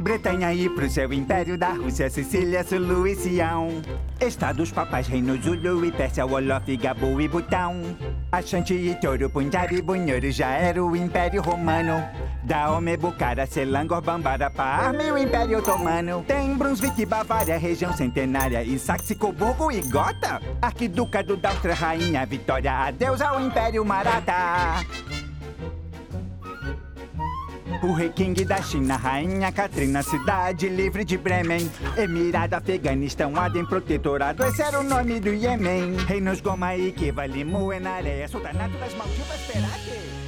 Grã-Bretanha e pro seu império da Rússia, Sicília, Sulu e Sião. Estados papais, reino Zulu e Pérsia, Wolof, Gabu e Butão. Ashanti e Toro, Punjab e Bunhuru já era o Império Romano. Daomé, Bucara, Selangor, Bambara, Parma e o Império Otomano. Tem Brunswick, Bavária, região centenária e Saxe-Coburgo e Gotha. Arquiducado da Áustria, Rainha Vitória, adeus ao Império Maratha. O rei King da China, Rainha Katrina, cidade livre de Bremen. Emirado, Afeganistão, Aden, protetorado, esse era o nome do Iêmen. Reinos Goma e Kiva, Limu, Enareia, Sultanato das Maldivas, Perak.